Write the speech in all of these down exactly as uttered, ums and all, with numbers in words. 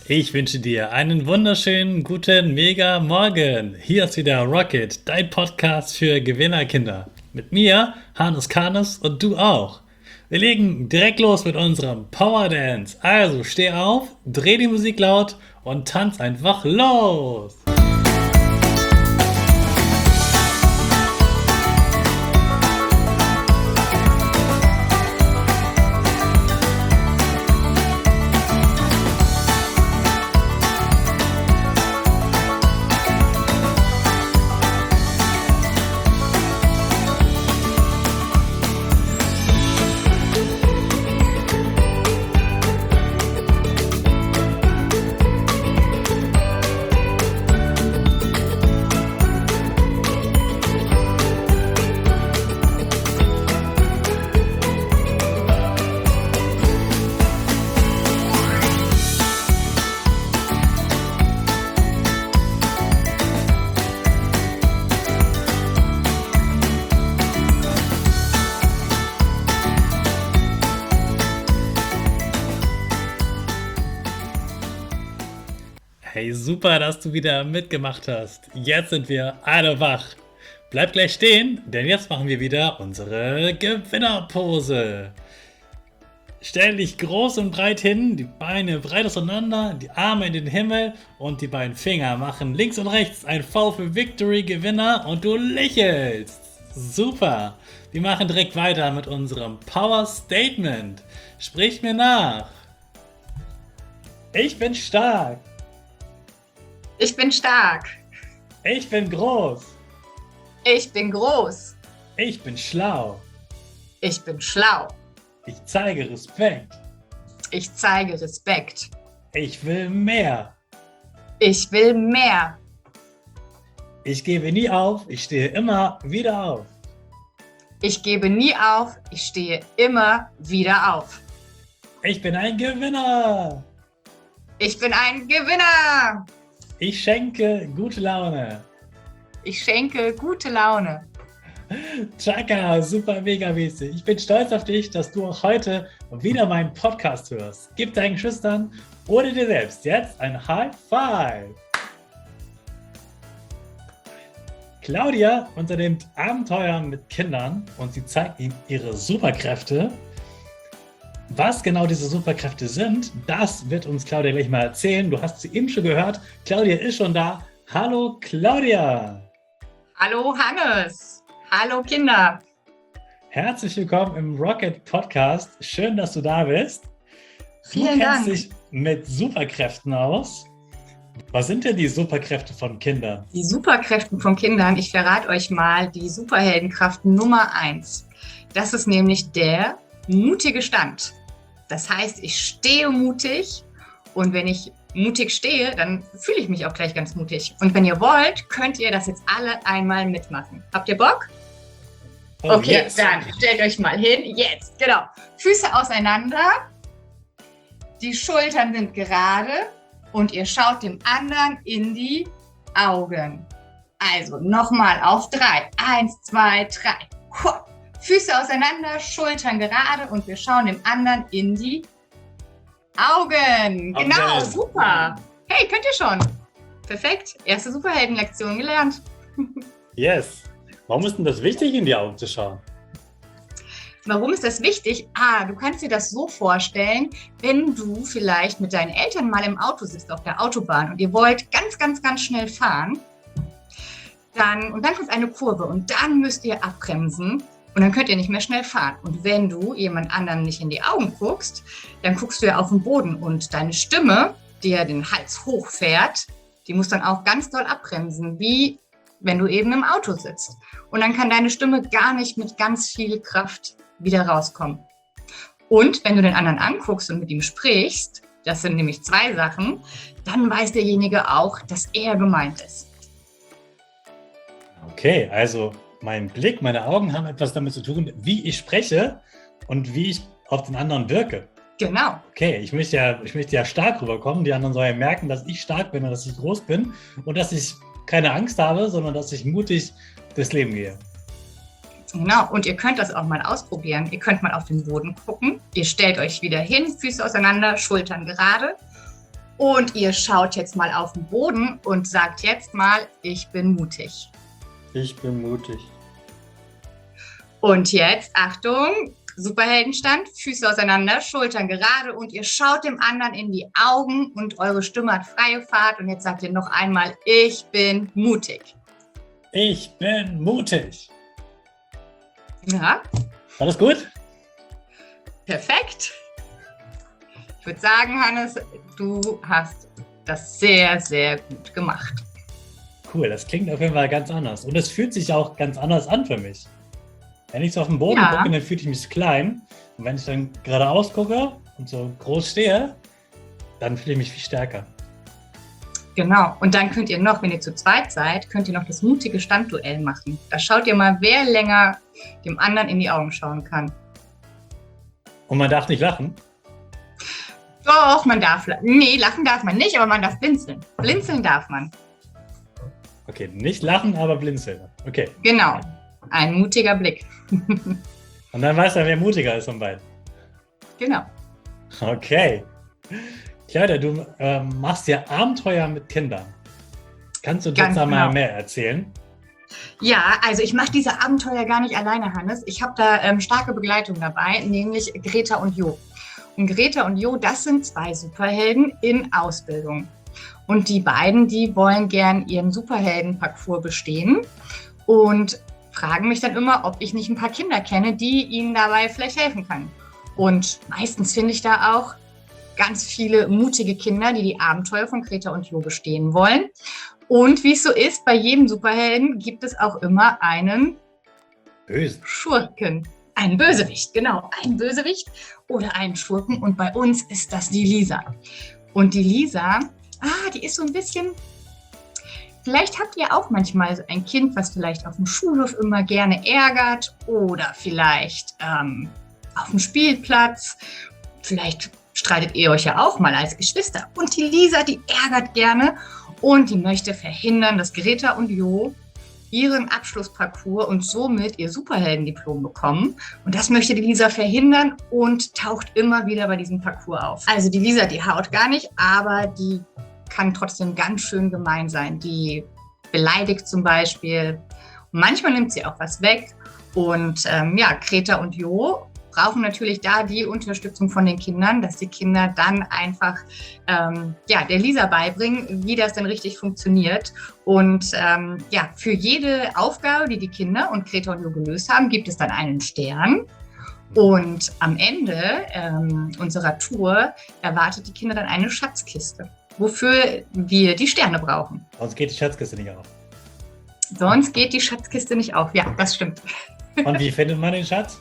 Ich wünsche dir einen wunderschönen, guten, mega Morgen. Hier ist wieder Rocket, dein Podcast für Gewinnerkinder. Mit mir, Hannes Karnes und du auch. Wir legen direkt los mit unserem Power Dance. Also steh auf, dreh die Musik laut und tanz einfach los. Hey, super, dass du wieder mitgemacht hast. Jetzt sind wir alle wach. Bleib gleich stehen, denn jetzt machen wir wieder unsere Gewinnerpose. Stell dich groß und breit hin, die Beine breit auseinander, die Arme in den Himmel und die beiden Finger machen links und rechts ein V für Victory, Gewinner und du lächelst. Super. Wir machen direkt weiter mit unserem Power Statement. Sprich mir nach. Ich bin stark. Ich bin stark. Ich bin groß. Ich bin groß. Ich bin schlau. Ich bin schlau. Ich zeige Respekt. Ich zeige Respekt. Ich will mehr. Ich will mehr. Ich gebe nie auf. Ich stehe immer wieder auf. Ich gebe nie auf. Ich stehe immer wieder auf. Ich bin ein Gewinner. Ich bin ein Gewinner. Ich schenke gute Laune. Ich schenke gute Laune. Chaka, super mega mäßig. Ich bin stolz auf dich, dass du auch heute wieder meinen Podcast hörst. Gib deinen Geschwistern oder dir selbst jetzt ein High Five. Claudia unternimmt Abenteuer mit Kindern und sie zeigt ihnen ihre Superkräfte. Was genau diese Superkräfte sind, das wird uns Claudia gleich mal erzählen. Du hast sie eben schon gehört. Claudia ist schon da. Hallo Claudia. Hallo Hannes. Hallo Kinder. Herzlich willkommen im Rocket Podcast. Schön, dass du da bist. Vielen du Dank. Du kennst dich mit Superkräften aus. Was sind denn die Superkräfte von Kindern? Die Superkräfte von Kindern, ich verrate euch mal die Superheldenkraft Nummer eins. Das ist nämlich der mutige Stand. Das heißt, ich stehe mutig und wenn ich mutig stehe, dann fühle ich mich auch gleich ganz mutig. Und wenn ihr wollt, könnt ihr das jetzt alle einmal mitmachen. Habt ihr Bock? Oh, okay, yes. Dann stellt euch mal hin. Jetzt, genau. Füße auseinander, die Schultern sind gerade und ihr schaut dem anderen in die Augen. Also nochmal auf drei. Eins, zwei, drei. Füße auseinander, Schultern gerade und wir schauen dem anderen in die Augen. Genau, Okay. super. Hey, könnt ihr schon. Perfekt. Erste Superheldenlektion gelernt. Yes. Warum ist denn das wichtig, in die Augen zu schauen? Warum ist das wichtig? Ah, du kannst dir das so vorstellen, wenn du vielleicht mit deinen Eltern mal im Auto sitzt auf der Autobahn und ihr wollt ganz, ganz, ganz schnell fahren, dann, und dann kommt eine Kurve und dann müsst ihr abbremsen. Und dann könnt ihr nicht mehr schnell fahren. Und wenn du jemand anderem nicht in die Augen guckst, dann guckst du ja auf den Boden. Und deine Stimme, die ja den Hals hochfährt, die muss dann auch ganz doll abbremsen, wie wenn du eben im Auto sitzt. Und dann kann deine Stimme gar nicht mit ganz viel Kraft wieder rauskommen. Und wenn du den anderen anguckst und mit ihm sprichst, das sind nämlich zwei Sachen, dann weiß derjenige auch, dass er gemeint ist. Okay, also mein Blick, meine Augen haben etwas damit zu tun, wie ich spreche und wie ich auf den anderen wirke. Genau. Okay, ich möchte ja, ich möchte ja stark rüberkommen. Die anderen sollen ja merken, dass ich stark bin und dass ich groß bin und dass ich keine Angst habe, sondern dass ich mutig durchs Leben gehe. Genau, und ihr könnt das auch mal ausprobieren. Ihr könnt mal auf den Boden gucken. Ihr stellt euch wieder hin, Füße auseinander, Schultern gerade. Und ihr schaut jetzt mal auf den Boden und sagt jetzt mal, ich bin mutig. Ich bin mutig. Und jetzt, Achtung, Superheldenstand, Füße auseinander, Schultern gerade und ihr schaut dem anderen in die Augen und eure Stimme hat freie Fahrt. Und jetzt sagt ihr noch einmal, ich bin mutig. Ich bin mutig. Ja. War das gut? Perfekt. Ich würde sagen, Hannes, du hast das sehr, sehr gut gemacht. Cool, das klingt auf jeden Fall ganz anders. Und es fühlt sich auch ganz anders an für mich. Wenn ich so auf den Boden Ja. gucke, dann fühle ich mich klein. Und wenn ich dann geradeaus gucke und so groß stehe, dann fühle ich mich viel stärker. Genau. Und dann könnt ihr noch, wenn ihr zu zweit seid, könnt ihr noch das mutige Standduell machen. Da schaut ihr mal, wer länger dem anderen in die Augen schauen kann. Und man darf nicht lachen. Doch, man darf lachen. Nee, lachen darf man nicht, aber man darf blinzeln. Blinzeln darf man. Okay, nicht lachen, aber blinzeln. Okay. Genau. Ein mutiger Blick. Und dann weiß er, wer mutiger ist von beiden. Genau. Okay. Claudia, du ähm, machst ja Abenteuer mit Kindern. Kannst du Ganz dazu mal genau. mehr erzählen? Ja, also ich mache diese Abenteuer gar nicht alleine, Hannes. Ich habe da ähm, starke Begleitung dabei, nämlich Greta und Jo. Und Greta und Jo, das sind zwei Superhelden in Ausbildung. Und die beiden, die wollen gern ihren Superheldenparcours bestehen und fragen mich dann immer, ob ich nicht ein paar Kinder kenne, die ihnen dabei vielleicht helfen können. Und meistens finde ich da auch ganz viele mutige Kinder, die die Abenteuer von Greta und Jo bestehen wollen. Und wie es so ist, bei jedem Superhelden gibt es auch immer einen Böse. Schurken. Einen Bösewicht, genau. Einen Bösewicht oder einen Schurken. Und bei uns ist das die Lisa. Und die Lisa, ah, die ist so ein bisschen... Vielleicht habt ihr auch manchmal so ein Kind, was vielleicht auf dem Schulhof immer gerne ärgert oder vielleicht ähm, auf dem Spielplatz. Vielleicht streitet ihr euch ja auch mal als Geschwister. Und die Lisa, die ärgert gerne und die möchte verhindern, dass Greta und Jo ihren Abschlussparcours und somit ihr Superheldendiplom bekommen. Und das möchte die Lisa verhindern und taucht immer wieder bei diesem Parcours auf. Also die Lisa, die haut gar nicht, aber die kann trotzdem ganz schön gemein sein. Die beleidigt zum Beispiel. Und manchmal nimmt sie auch was weg. Und ähm, ja, Greta und Jo brauchen natürlich da die Unterstützung von den Kindern, dass die Kinder dann einfach ähm, ja, der Lisa beibringen, wie das denn richtig funktioniert. Und ähm, ja, für jede Aufgabe, die die Kinder und Greta und Jo gelöst haben, gibt es dann einen Stern. Und am Ende ähm, unserer Tour erwartet die Kinder dann eine Schatzkiste, wofür wir die Sterne brauchen. Sonst geht die Schatzkiste nicht auf. Sonst geht die Schatzkiste nicht auf. Ja, das stimmt. Und wie findet man den Schatz?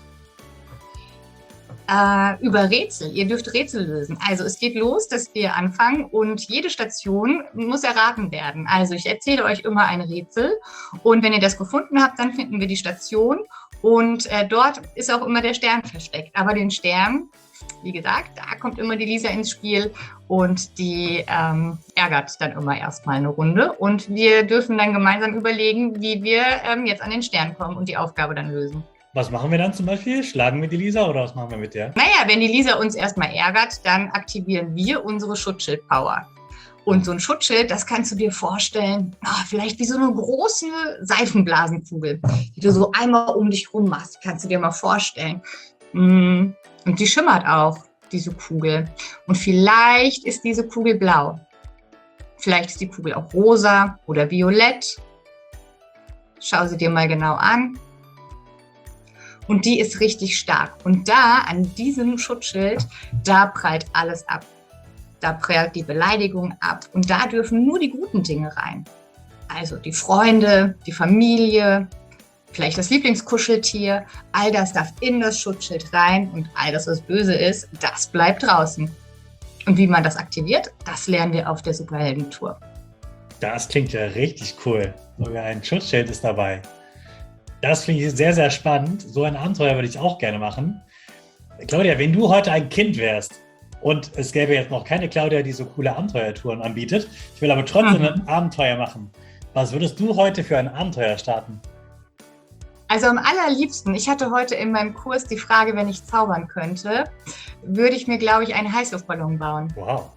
Äh, über Rätsel. Ihr dürft Rätsel lösen. Also es geht los, dass wir anfangen und jede Station muss erraten werden. Also ich erzähle euch immer ein Rätsel und wenn ihr das gefunden habt, dann finden wir die Station und äh, dort ist auch immer der Stern versteckt. Aber den Stern, wie gesagt, da kommt immer die Lisa ins Spiel und die ähm, ärgert dann immer erstmal eine Runde und wir dürfen dann gemeinsam überlegen, wie wir ähm, jetzt an den Stern kommen und die Aufgabe dann lösen. Was machen wir dann zum Beispiel? Schlagen wir die Lisa oder was machen wir mit der? Naja, wenn die Lisa uns erstmal ärgert, dann aktivieren wir unsere Schutzschild-Power. Und so ein Schutzschild, das kannst du dir vorstellen, ah, vielleicht wie so eine große Seifenblasenkugel, die du so einmal um dich rum machst, kannst du dir mal vorstellen. Und die schimmert auch, diese Kugel. Und vielleicht ist diese Kugel blau. Vielleicht ist die Kugel auch rosa oder violett. Schau sie dir mal genau an. Und die ist richtig stark. Und da, an diesem Schutzschild, da prallt alles ab. Da prallt die Beleidigung ab. Und da dürfen nur die guten Dinge rein. Also die Freunde, die Familie, vielleicht das Lieblingskuscheltier. All das darf in das Schutzschild rein. Und all das, was böse ist, das bleibt draußen. Und wie man das aktiviert, das lernen wir auf der Superheldentour. Das klingt ja richtig cool. Sogar ein Schutzschild ist dabei. Das finde ich sehr, sehr spannend. So ein Abenteuer würde ich auch gerne machen. Claudia, wenn du heute ein Kind wärst und es gäbe jetzt noch keine Claudia, die so coole Abenteuertouren anbietet, ich will aber trotzdem Mhm. ein Abenteuer machen. Was würdest du heute für ein Abenteuer starten? Also am allerliebsten, ich hatte heute in meinem Kurs die Frage, wenn ich zaubern könnte, würde ich mir, glaube ich, einen Heißluftballon bauen. Wow.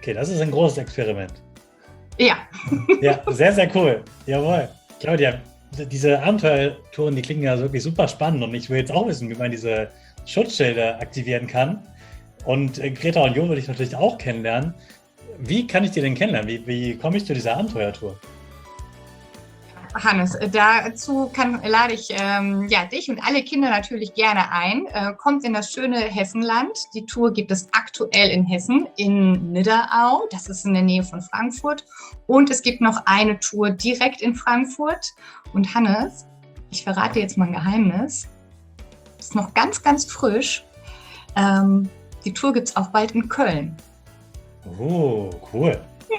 Okay, das ist ein großes Experiment. Ja. Ja, sehr, sehr cool. Jawohl. Claudia, diese Abenteuertouren, die klingen ja wirklich super spannend und ich will jetzt auch wissen, wie man diese Schutzschilder aktivieren kann. Und äh, Greta und Jo will ich natürlich auch kennenlernen. Wie kann ich die denn kennenlernen? Wie, wie komme ich zu dieser Abenteuertour? Hannes, dazu kann, lade ich ähm, ja, dich und alle Kinder natürlich gerne ein. Äh, kommt in das schöne Hessenland. Die Tour gibt es aktuell in Hessen, in Nidderau. Das ist in der Nähe von Frankfurt. Und es gibt noch eine Tour direkt in Frankfurt. Und Hannes, ich verrate jetzt mal ein Geheimnis. Das ist noch ganz, ganz frisch. Ähm, die Tour gibt es auch bald in Köln. Oh, cool.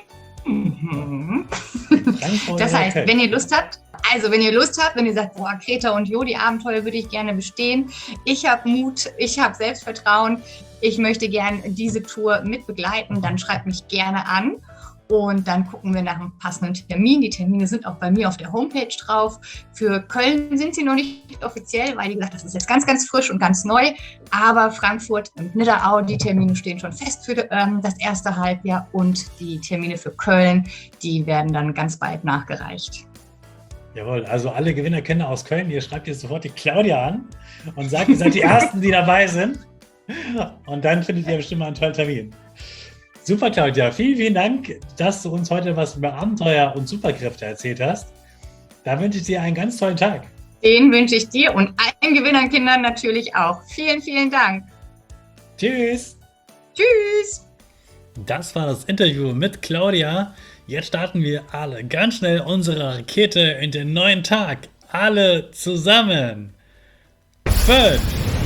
Mhm. Das heißt, wenn ihr Lust habt, also wenn ihr Lust habt, wenn ihr sagt, boah, Greta und Jo, die Abenteuer würde ich gerne bestehen, ich habe Mut, ich habe Selbstvertrauen, ich möchte gerne diese Tour mitbegleiten, dann schreibt mich gerne an und dann gucken wir nach einem passenden Termin. Die Termine sind auch bei mir auf der Homepage drauf. Für Köln sind sie noch nicht offiziell, weil, wie gesagt, das ist jetzt ganz, ganz frisch und ganz neu. Aber Frankfurt und Nidderau, die Termine stehen schon fest für ähm, das erste Halbjahr. Und die Termine für Köln, die werden dann ganz bald nachgereicht. Jawohl, also alle Gewinnerkinder aus Köln, ihr schreibt jetzt sofort die Claudia an und sagt, ihr seid die Ersten, die dabei sind. Und dann findet ihr bestimmt mal einen tollen Termin. Super, Claudia. Vielen, vielen Dank, dass du uns heute was über Abenteuer und Superkräfte erzählt hast. Da wünsche ich dir einen ganz tollen Tag. Den wünsche ich dir und allen Gewinnerkindern natürlich auch. Vielen, vielen Dank. Tschüss. Tschüss. Das war das Interview mit Claudia. Jetzt starten wir alle ganz schnell unsere Rakete in den neuen Tag. Alle zusammen. Fünf,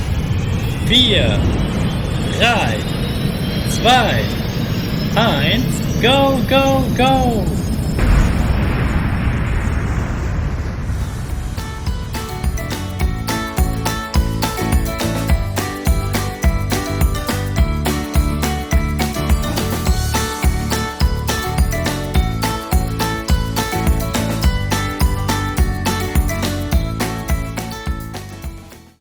vier, drei, zwei, eins, go, go, go!